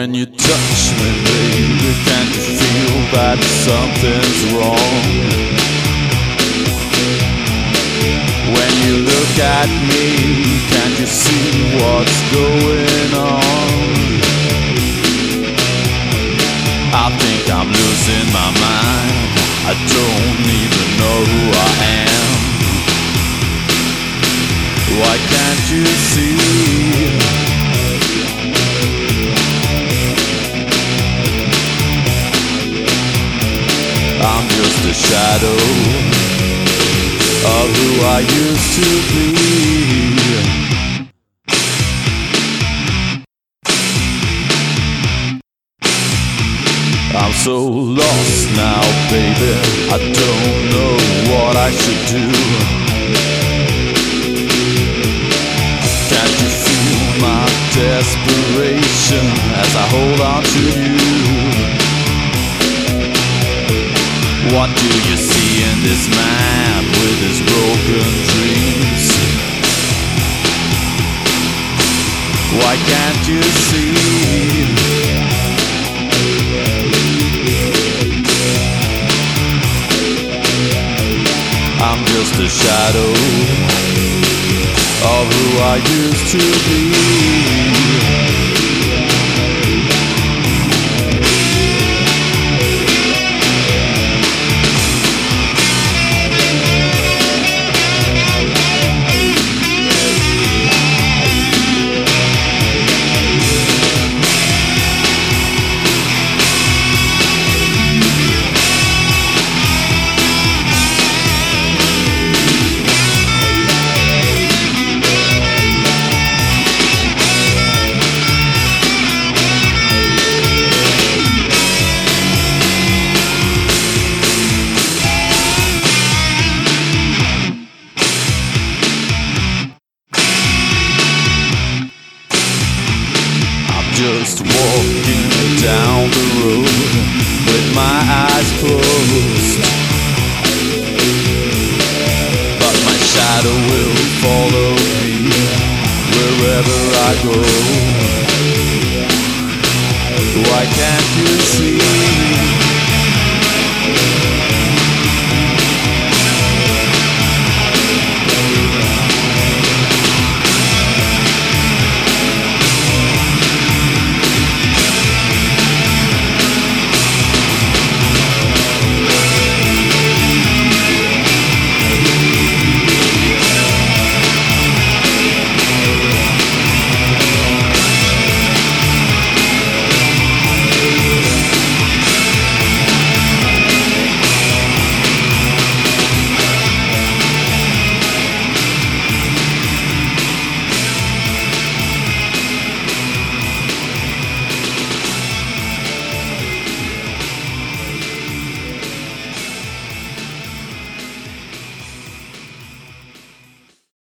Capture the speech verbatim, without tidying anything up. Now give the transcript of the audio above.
When you touch me, baby, can't you feel that something's wrong? When you look at me, can't you see what's going on? I think I'm losing my mind. I don't even know who I am. Why can't you see? I'm just a shadow of who I used to be. I'm so lost now, baby, I don't know what I should do. Can't you feel my desperation as I hold on to you? What do you see in this man with his broken dreams? Why can't you see? I'm just a shadow of who I used to be. Just walking down the road with my eyes closed, but my shadow will follow me wherever I go. Why can't you see?